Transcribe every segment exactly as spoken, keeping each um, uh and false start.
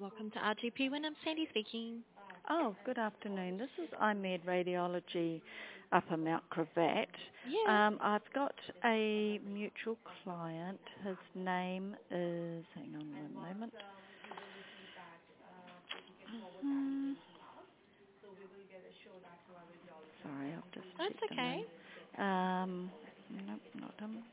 Welcome to R G P when I'm Sandy speaking. Oh, good afternoon. This is iMed Radiology, Upper Mount Cravat. Yeah. Um, I've got a mutual client. His name is, hang on one moment. Hmm, sorry, I'll just That's check the okay. name. Um, nope, not him.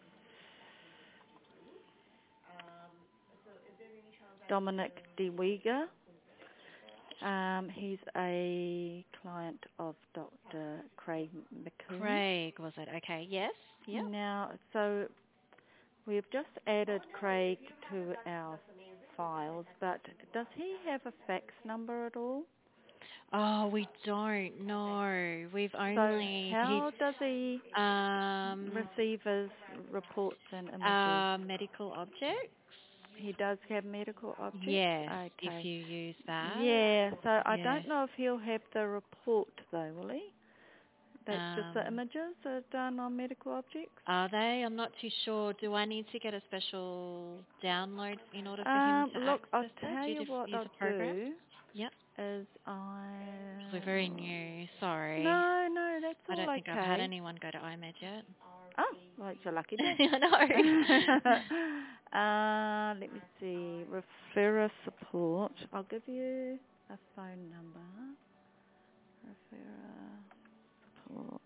Dominic DeWeger. Um, he's a client of Doctor Craig McCoon. Craig, was it? Okay, yes. Yep. Now, so we've just added Craig to our files, but does he have a fax number at all? Oh, we don't know. We've So only, he's, how does he um, receive his reports and images? uh, medical object? He does have medical objects? Yes, if Okay. you use that. Yeah, so I Yes. don't know if he'll have the report though, will he? That's just the Um, images that are done on medical objects? are they? I'm not too sure. Do I need to get a special download in order for him Um, to look, I'll access it? tell Do you you just what use I'll a program? do Yep. is I... 'Cause we're very new. Sorry. No, no, that's I all don't think I've had okay. anyone go to iMed yet. Oh, well, it's a lucky day. I know. uh, let me see. Referrer support. I'll give you a phone number. Referrer support.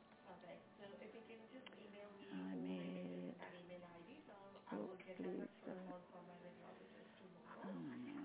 I made. Oh, please. Um,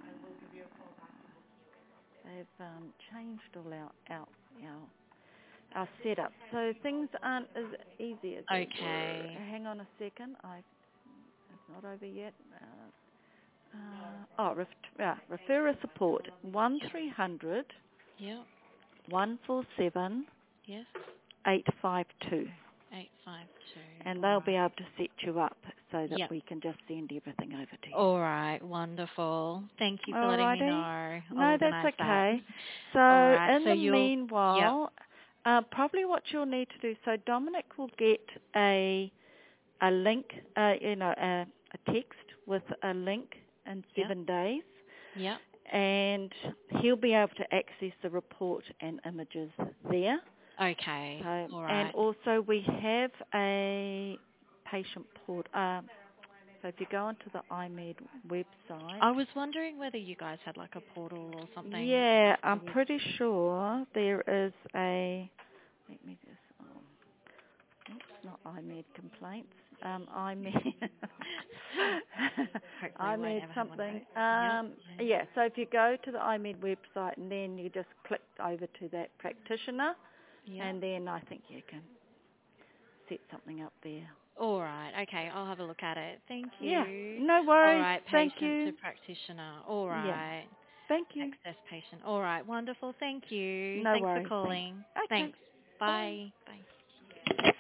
they've um, changed all our, our, our, our setup. So things aren't as easy as they were. Okay. Hang on a second. I, it's not over yet. Uh, Uh, oh, ref, yeah, referrer support, one three hundred Yep. one four seven Yes. eight five two, Eight five and two. All they'll be right. able to set you up so that Yep. we can just send everything over to you. All right. Wonderful. Thank you for letting me know. Alrighty? I'll No, that's organise that. okay. All So right. in So the you'll. Yep. meanwhile, uh, probably what you'll need to do, so Dominic will get a a link, uh, you know, a, a text with a link in Yep. seven days. Yep. And he'll be able to access the report and images there. Okay. So, All and right. also we have a patient port. Um, so if you go onto the iMed website, I was wondering whether you guys had like a portal or something. yeah, I'm With, pretty sure there is a. Let me just. Oh, oops, not iMed complaints. Um, iMed. hopefully we won't iMed ever have one of something. those. Yep. Um, yeah, so if you go to the iMed website and then you just click over to that practitioner, Yep. and then I think you can set something up there. All right. Okay. I'll have a look at it. Thank Yeah, you. no All worries. right. Thank Patient to you. practitioner. All Yeah, right. thank you. Access patient. All right. Wonderful. Thank you. No Thanks for worries. Thanks. calling. Okay. Thanks. Bye. Bye. Bye.